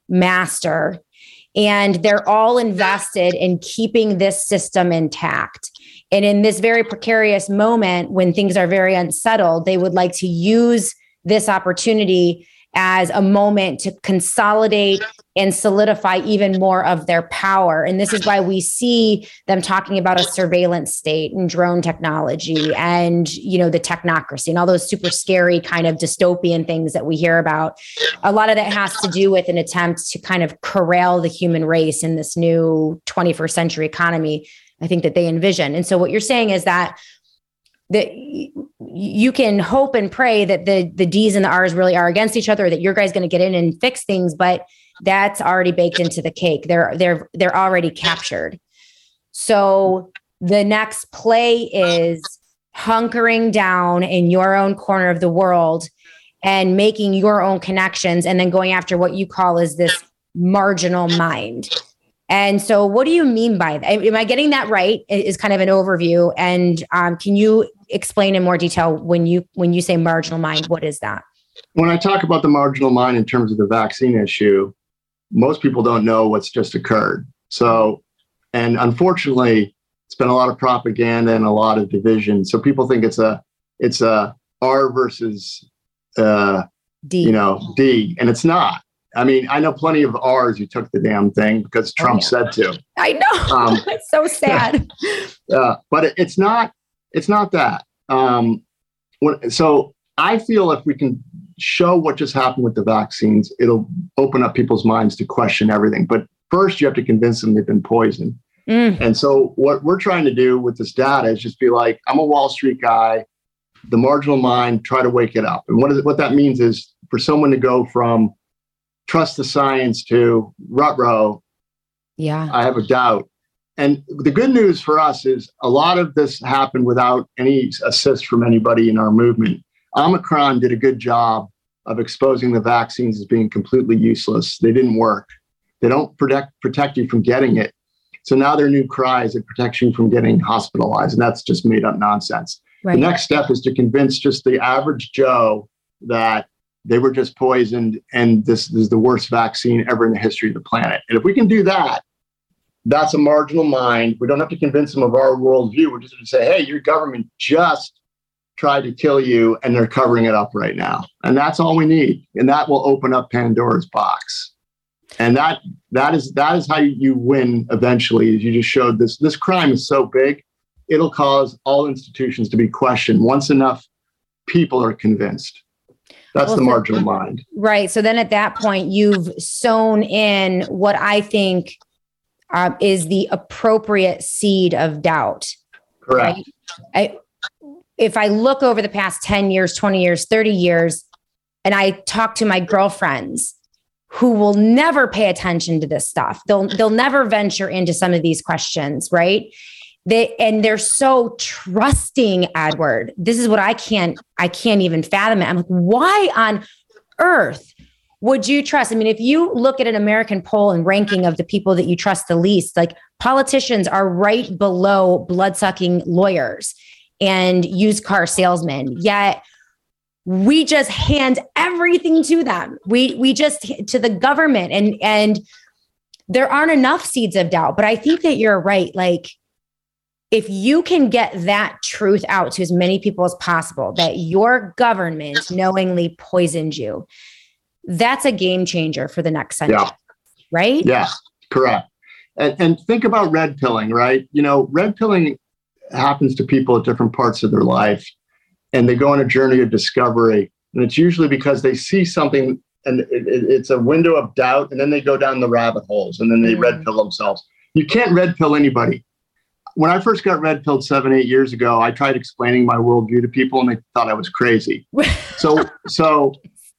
master, and they're all invested in keeping this system intact. And in this very precarious moment, when things are very unsettled, they would like to use this opportunity as a moment to consolidate and solidify even more of their power. And this is why we see them talking about a surveillance state and drone technology and, you know, the technocracy and all those super scary kind of dystopian things that we hear about. A lot of that has to do with an attempt to kind of corral the human race in this new twenty-first century economy, I think, that they envision. And so what you're saying is that that you can hope and pray that the the D's and the R's really are against each other, that your guy's going to get in and fix things, but that's already baked into the cake. They're they're they're already captured. So the next play is hunkering down in your own corner of the world and making your own connections, and then going after what you call is this marginal mind. And so what do you mean by that? Am I getting that right? Is kind of an overview. And um, can you explain in more detail when you when you say marginal mind, what is that? When I talk about the marginal mind in terms of the vaccine issue, most people don't know what's just occurred. So, and unfortunately, it's been a lot of propaganda and a lot of division. So people think it's a it's a R versus uh, D. You know, D, and it's not. I mean, I know plenty of R's who took the damn thing because Trump Oh, yeah. said to. I know. Um, It's so sad. Uh, but it, it's not. It's not that. Um, when, so I feel if we can show what just happened with the vaccines, it'll open up people's minds to question everything. But first, you have to convince them they've been poisoned. Mm. And so what we're trying to do with this data is just be like, I'm a Wall Street guy. The marginal mind, try to wake it up. And what is it, what that means is for someone to go from trust the science to ruh-roh, Yeah. I have a doubt. And the good news for us is a lot of this happened without any assist from anybody in our movement. Omicron did a good job of exposing the vaccines as being completely useless. They didn't work. They don't protect protect you from getting it. So now their new cry is it protects you from getting hospitalized. And that's just made up nonsense. Right. The next step is to convince just the average Joe that they were just poisoned and this, this is the worst vaccine ever in the history of the planet. And if we can do that, that's a marginal mind. We don't have to convince them of our worldview. We're just going to say, hey, your government just tried to kill you and they're covering it up right now. And that's all we need. And that will open up Pandora's box. And that that is that is how you win eventually. Is you just showed this this crime is so big, it'll cause all institutions to be questioned once enough people are convinced. That's Well, the so- marginal mind. Right. So then at that point, you've sown in what I think uh, is the appropriate seed of doubt. Correct. Right? I, if I look over the past ten years, twenty years, thirty years, and I talk to my girlfriends who will never pay attention to this stuff, they'll they'll never venture into some of these questions, right? They and they're so trusting, Edward. This is what I can't I can't even fathom it. I'm like, why on earth would you trust? I mean, if you look at an American poll and ranking of the people that you trust the least, like politicians are right below blood-sucking lawyers and used car salesmen. Yet we just hand everything to them. We we just to the government, and and there aren't enough seeds of doubt. But I think that you're right. Like, if you can get that truth out to as many people as possible, that your government knowingly poisoned you, that's a game changer for the next century, yeah. right? Yeah, correct. And, and think about red pilling, right? You know, red pilling happens to people at different parts of their life, and they go on a journey of discovery. And it's usually because they see something and it, it, it's a window of doubt, and then they go down the rabbit holes, and then they mm. red pill themselves. You can't red pill anybody. When I first got red pilled seven, eight years ago, I tried explaining my worldview to people, and they thought I was crazy. So, so,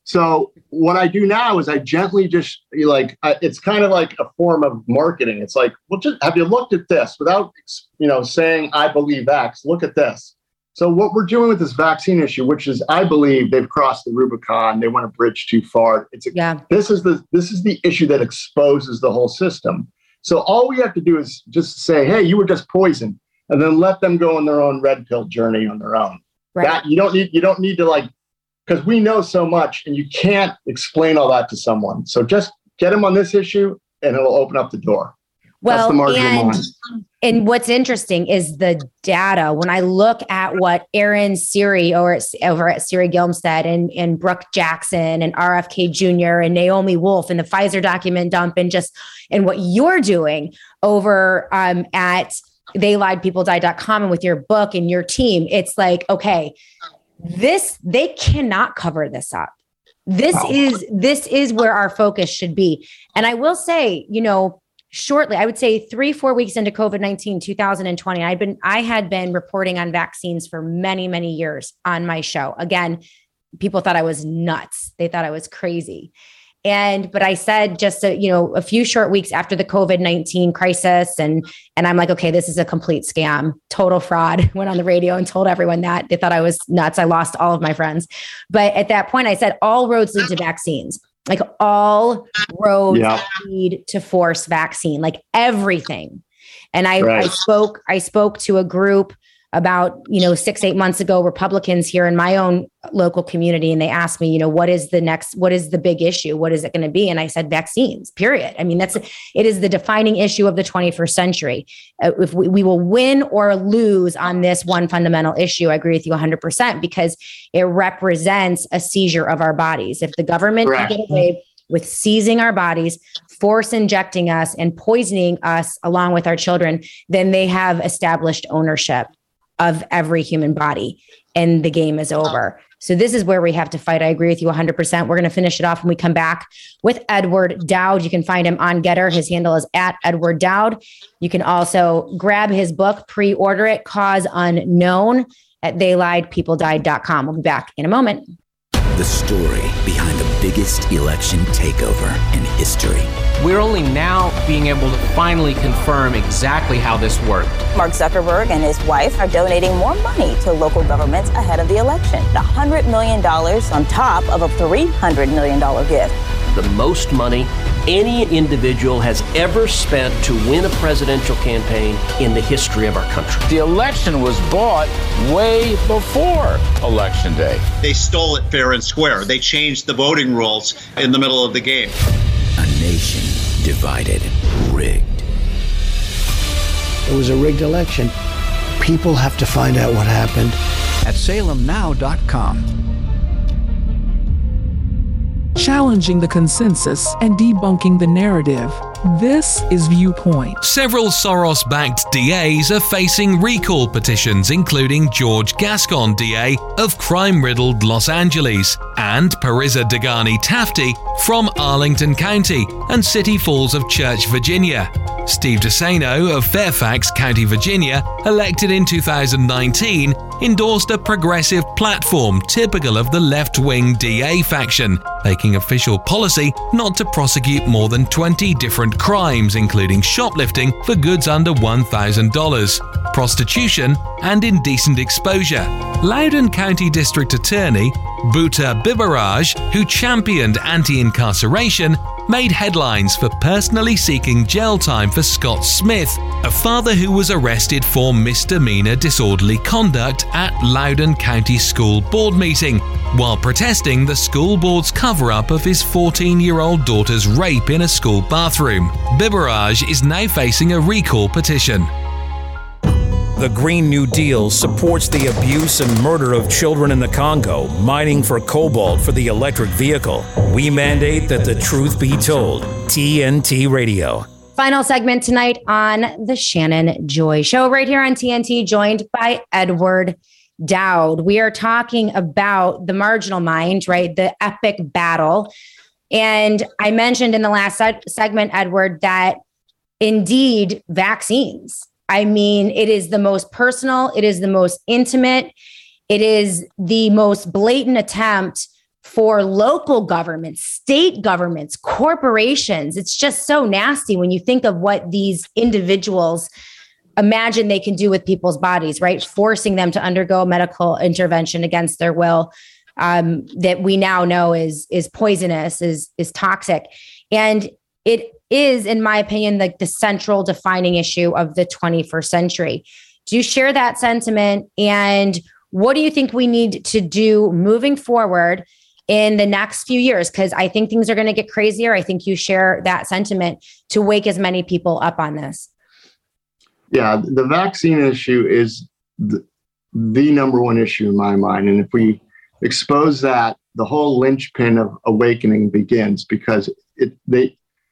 so what I do now is I gently just like, I, it's kind of like a form of marketing. It's like, well, just have you looked at this without, you know, saying I believe X? Look at this. So what we're doing with this vaccine issue, which is, I believe they've crossed the Rubicon. They went a bridge too far. It's a, yeah. This is the this is the issue that exposes the whole system. So all we have to do is just say, hey, you were just poisoned, and then let them go on their own red pill journey on their own. Right. That you don't need, you don't need to like, because we know so much and you can't explain all that to someone. So just get them on this issue and it'll open up the door. Well, That's the and, line. and what's interesting is the data. When I look at what Aaron Siri over at, over at Siri Gilmstead and, and Brooke Jackson and R F K Junior and Naomi Wolf and the Pfizer document dump, and just, and what you're doing over um, at they lied people died dot com and with your book and your team, it's like, okay, this, they cannot cover this up. This wow. is, this is where our focus should be. And I will say, you know, shortly, I would say three, four weeks into COVID nineteen, two thousand twenty, I'd been, I had been reporting on vaccines for many, many years on my show. Again, people thought I was nuts. They thought I was crazy. And, but I said just, a, you know, a few short weeks after the COVID nineteen crisis, and, and I'm like, okay, this is a complete scam, total fraud. Went on the radio and told everyone that. They thought I was nuts. I lost all of my friends. But at that point I said, all roads lead to vaccines. Like all roads yeah. lead to force vaccine, like everything. And I, right. I spoke, I spoke to a group about, you know, six, eight months ago, Republicans here in my own local community. And they asked me, you know, what is the next, what is the big issue? What is it going to be? And I said, vaccines, period. I mean, that's, it is the defining issue of the twenty-first century. Uh, if we, we will win or lose on this one fundamental issue, I agree with you one hundred percent, because it represents a seizure of our bodies. If the government Correct. Can get away with seizing our bodies, force injecting us and poisoning us along with our children, then they have established ownership of every human body, and the game is over. So this is where we have to fight. I agree with you one hundred percent. We're going to finish it off when we come back with Edward Dowd. You can find him on Getter. His handle is at Edward Dowd. You can also grab his book, pre-order it, Cause Unknown, at they lied people died dot com. We'll be back in a moment. The story behind the biggest election takeover in history. We're only now being able to finally confirm exactly how this worked. Mark Zuckerberg and his wife are donating more money to local governments ahead of the election. one hundred million dollars on top of a three hundred million dollars gift. The most money any individual has ever spent to win a presidential campaign in the history of our country. The election was bought way before Election Day. They stole it fair and square. They changed the voting rules in the middle of the game. A nation divided, rigged. It was a rigged election. People have to find out what happened. At Salem Now dot com. Challenging the consensus and debunking the narrative. This is Viewpoint. Several Soros-backed D As are facing recall petitions, including George Gascon, D A of crime-riddled Los Angeles, and Parisa Dagani Tafti from Arlington County and City Falls of Church, Virginia. Steve DeSano of Fairfax County, Virginia, elected in two thousand nineteen, endorsed a progressive platform typical of the left-wing D A faction, making official policy not to prosecute more than twenty different crimes, including shoplifting for goods under one thousand dollars, prostitution, and indecent exposure. Loudoun County District Attorney Bhutta Bibaraj, who championed anti-incarceration, made headlines for personally seeking jail time for Scott Smith, a father who was arrested for misdemeanor disorderly conduct at Loudoun County School Board meeting, while protesting the school board's cover-up of his fourteen-year-old daughter's rape in a school bathroom. Bibaraj is now facing a recall petition. The Green New Deal supports the abuse and murder of children in the Congo, mining for cobalt for the electric vehicle. We mandate that the truth be told. T N T Radio. Final segment tonight on the Shannon Joy Show, right here on T N T, joined by Edward Dowd. We are talking about the marginal mind, right? The epic battle. And I mentioned in the last se- segment, Edward, that indeed vaccines. I mean, it is the most personal, it is the most intimate, it is the most blatant attempt for local governments, state governments, corporations. It's just so nasty when you think of what these individuals imagine they can do with people's bodies, right? Forcing them to undergo medical intervention against their will, um, that we now know is, is poisonous, is, is toxic. And it is, in my opinion, like the central defining issue of the twenty-first century. Do you share that sentiment? And what do you think we need to do moving forward in the next few years? Because I think things are going to get crazier. I think you share that sentiment to wake as many people up on this. Yeah, the vaccine issue is the, the number one issue in my mind. And if we expose that, the whole linchpin of awakening begins, because it they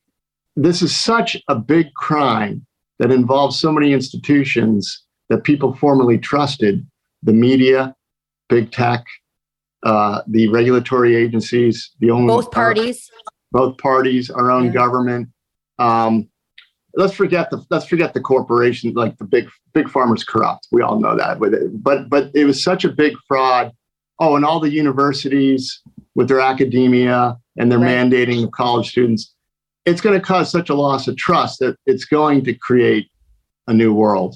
this is such a big crime that involves so many institutions that people formerly trusted: the media, big tech, uh, the regulatory agencies, the own both parties, uh, both parties, our own yeah. government. Um, let's forget the let's forget the corporation, like the big big pharma's corrupt. We all know that. With it, but but it was such a big fraud. Oh, and all the universities with their academia and their right. mandating of college students. It's going to cause such a loss of trust that it's going to create a new world.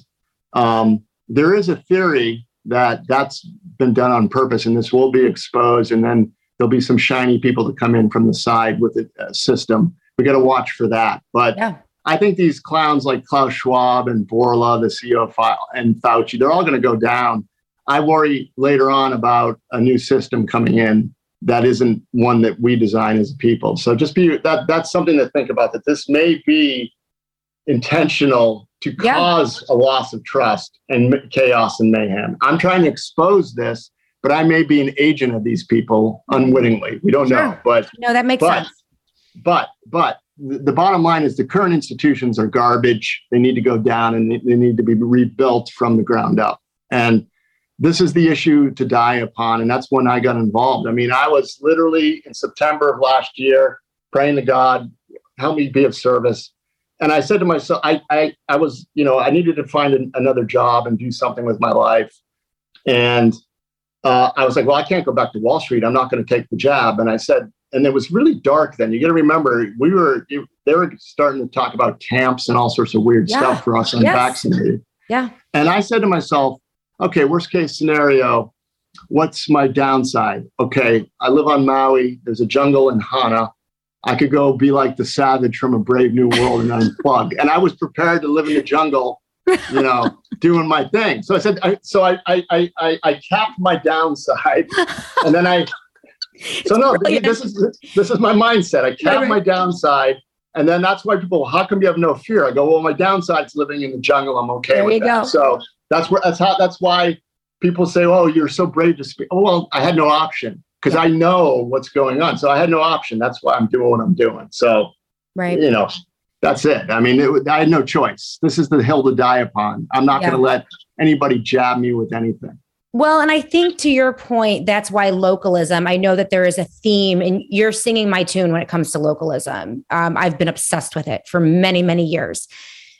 Um, there is a theory that that's been done on purpose, and this will be exposed, and then there'll be some shiny people to come in from the side with the uh, system. We got to watch for that. But yeah. I think these clowns like Klaus Schwab and Borla, the C E O, and Fauci, they're all going to go down. I worry later on about a new system coming in that isn't one that we design as a people. So just be that that's something to think about, that this may be intentional to yeah. cause a loss of trust and chaos and mayhem. I'm trying to expose this, but I may be an agent of these people unwittingly. We don't sure. know, but no, that makes but, sense. But, but the bottom line is the current institutions are garbage. They need to go down, and they need to be rebuilt from the ground up. And this is the issue to die upon. And that's when I got involved. I mean, I was literally in September of last year praying to God, help me be of service. And I said to myself, I I, I was, you know, I needed to find an, another job and do something with my life. And uh, I was like, well, I can't go back to Wall Street. I'm not going to take the jab. And I said, and it was really dark then. You got to remember, we were, they were starting to talk about camps and all sorts of weird yeah. stuff for us unvaccinated. Yes. Yeah. And I said to myself, okay, worst case scenario, what's my downside? Okay, I live on Maui. There's a jungle in Hana. I could go be like the savage from A Brave New World and unplug. And I was prepared to live in the jungle, you know, doing my thing. So I said, I, so I, I, I, I capped my downside, and then I. So no, brilliant. this is this is my mindset. I capped right. my downside, and then that's why people, how come you have no fear? I go, well, my downside's living in the jungle. I'm okay there with you that. Go. So. That's where that's how that's why people say, "Oh, you're so brave to speak." Oh, well, I had no option because yeah. I know what's going on. So I had no option. That's why I'm doing what I'm doing. So, right, you know, that's it. I mean, it, I had no choice. This is the hill to die upon. I'm not yeah. going to let anybody jab me with anything. Well, and I think to your point, that's why localism, I know that there is a theme, and you're singing my tune when it comes to localism. Um, I've been obsessed with it for many, many years.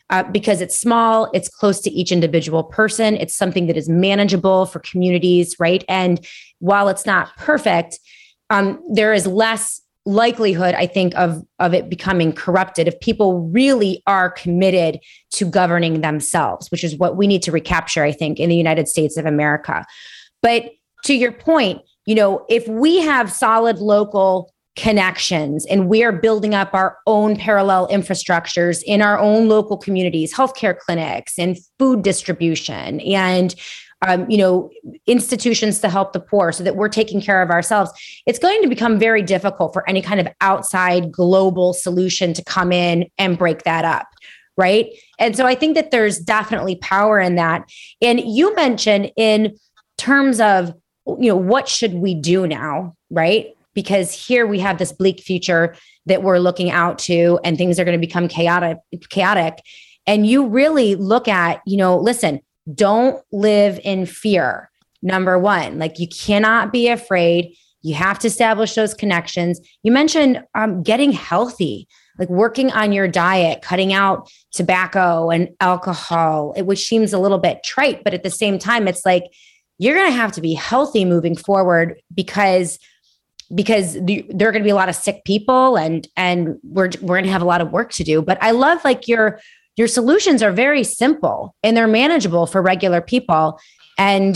uh, because it's small, it's close to each individual person. It's something that is manageable for communities, right? And while it's not perfect, um, there is less likelihood, I think, of, of it becoming corrupted if people really are committed to governing themselves, which is what we need to recapture, I think, in the United States of America. But to your point, you know, if we have solid local connections and we are building up our own parallel infrastructures in our own local communities, healthcare clinics and food distribution and Um, you know, institutions to help the poor so that we're taking care of ourselves, it's going to become very difficult for any kind of outside global solution to come in and break that up. Right. And so I think that there's definitely power in that. And you mentioned in terms of, you know, what should we do now? Right. Because here we have this bleak future that we're looking out to and things are going to become chaotic, chaotic. And you really look at, you know, listen, don't live in fear. Number one, like you cannot be afraid. You have to establish those connections. You mentioned um, getting healthy, like working on your diet, cutting out tobacco and alcohol, which seems a little bit trite, but at the same time, it's like, you're going to have to be healthy moving forward because, because the, there are going to be a lot of sick people and, and we're, we're going to have a lot of work to do. But I love like your Your solutions are very simple and they're manageable for regular people. And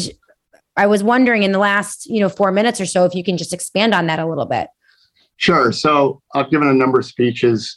I was wondering in the last, you know, four minutes or so, if you can just expand on that a little bit. Sure. So I've given a number of speeches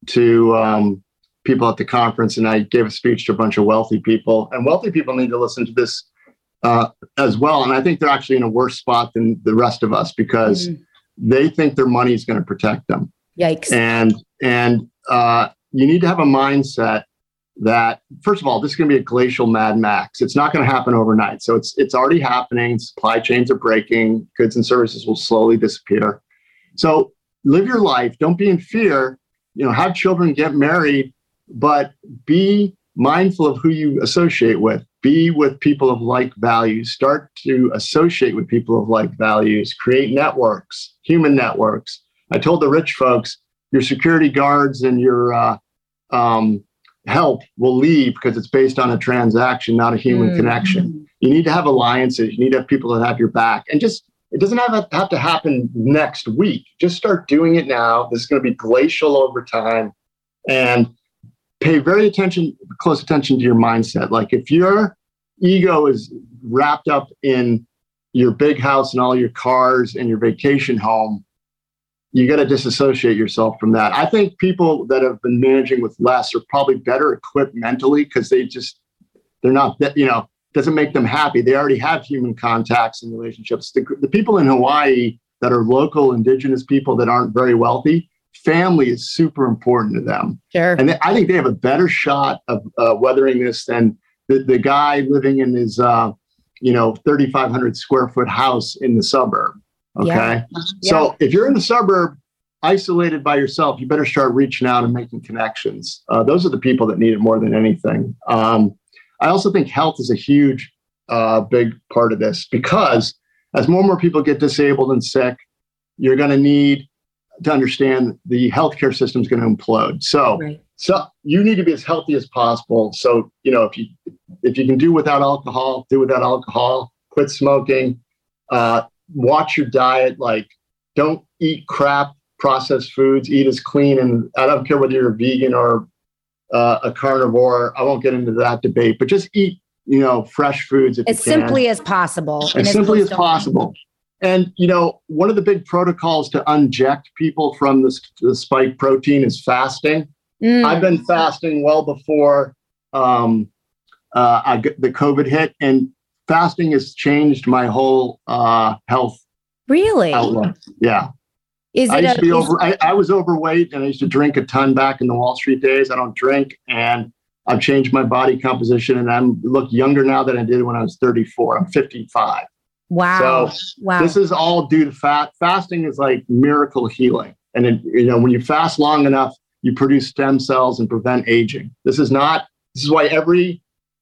to um, people at the conference, and I gave a speech to a bunch of wealthy people. And wealthy people need to listen to this uh, as well. And I think they're actually in a worse spot than the rest of us because mm. they think their money is going to protect them. Yikes. And, and uh, you need to have a mindset that, first of all, this is going to be a glacial Mad Max. It's not going to happen overnight. So it's it's already happening. Supply chains are breaking. Goods and services will slowly disappear. So live your life. Don't be in fear. You know, have children, get married, but be mindful of who you associate with. Be with people of like values. Start to associate with people of like values. Create networks, human networks. I told the rich folks, your security guards and your uh, um, help will leave because it's based on a transaction, not a human mm. connection. You need to have alliances. You need to have people that have your back. And just, it doesn't have, have to happen next week. Just start doing it now. This is going to be glacial over time. And pay very attention, close attention to your mindset. Like if your ego is wrapped up in your big house and all your cars and your vacation home, you got to disassociate yourself from that. I think people that have been managing with less are probably better equipped mentally because they just, they're not, you know, doesn't make them happy. They already have human contacts and relationships. The, the people in Hawaii that are local indigenous people that aren't very wealthy, family is super important to them. Sure. And they, I think they have a better shot of uh, weathering this than the, the guy living in his, uh, you know, thirty-five hundred square foot house in the suburb. Okay. Yeah. So if you're in the suburb, isolated by yourself, you better start reaching out and making connections. Uh, those are the people that need it more than anything. Um, I also think health is a huge, uh, big part of this because as more and more people get disabled and sick, you're going to need to understand the healthcare system is going to implode. So, right. so you need to be as healthy as possible. So, you know, if you if you can do without alcohol, do without alcohol, quit smoking, uh, watch your diet, like don't eat crap, processed foods, eat as clean. And I don't care whether you're a vegan or uh, a carnivore. I won't get into that debate, but just eat, you know, fresh foods. If as you can. simply as possible. As, as simply as possible. And, you know, one of the big protocols to unject people from this, the spike protein is fasting. Mm. I've been fasting well before um, uh, I, the COVID hit, and fasting has changed my whole uh, health really outlook. Yeah. Is I it used a, to be is, over, I, I was overweight and I used to drink a ton back in the Wall Street days. I don't drink, and I've changed my body composition, and I'm look younger now than I did when I was thirty-four. I'm fifty-five. Wow. So wow. This is all due to fat. Fasting is like miracle healing. And it, you know, when you fast long enough, you produce stem cells and prevent aging. This is not, this is why every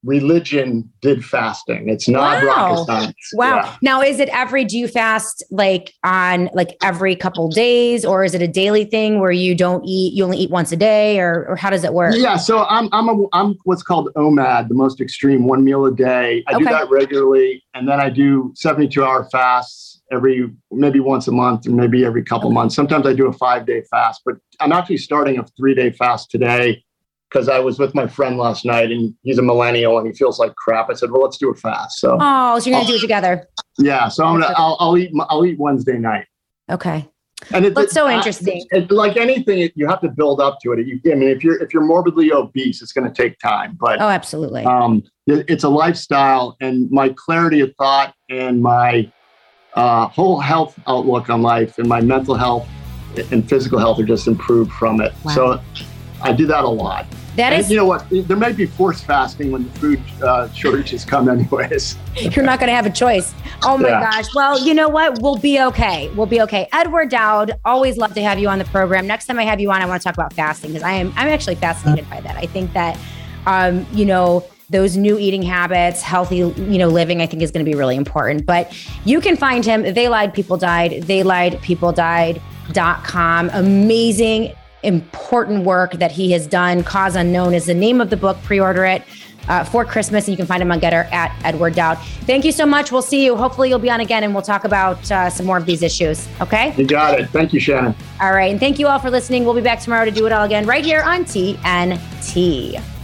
religion did fasting. It's not Wow. rocket science. Wow. Yeah. Now, is it every, do you fast like on like every couple days, or is it a daily thing where you don't eat, you only eat once a day, or, or how does it work? Yeah, so I'm I'm a, I'm what's called O M A D, the most extreme, one meal a day. I do Okay. that regularly, and then I do seventy-two hour fasts every maybe once a month, or maybe every couple months. Sometimes I do a five day fast, but I'm actually starting a three day fast today because I was with my friend last night, and he's a millennial and he feels like crap. I said, well, let's do a fast. So Oh, so you're gonna do it together. yeah, so I'm gonna I'll, I'll eat I'll eat Wednesday night. Okay. And it, That's so it- interesting. it- like anything, it, you have to build up to it. You, I mean, if you're if you're morbidly obese, it's going to take time. But Oh, absolutely. um, it- it's a lifestyle, and my clarity of thought and my uh, whole health outlook on life and my mental health and physical health are just improved from it. Wow. So I do that a lot. That And is- you know what? There might be forced fasting when the food uh, shortages come, anyways. You're not going to have a choice. Oh my Yeah. gosh. Well, you know what? We'll be okay. We'll be okay. Edward Dowd, always love to have you on the program. Next time I have you on, I want to talk about fasting because I am I'm actually fascinated by that. I think that, um, you know, those new eating habits, healthy, you know, living, I think is going to be really important. But you can find him. They Lied, People Died. They Lied, People Died dot com. Amazing, important work that he has done. Cause Unknown is the name of the book. Pre-order it uh, for Christmas, and you can find him on Getter at Edward Dowd. Thank you so much. We'll see you. Hopefully you'll be on again, and we'll talk about uh, some more of these issues. Okay? You got it. Thank you, Shannon. All right. And thank you all for listening. We'll be back tomorrow to do it all again right here on T N T.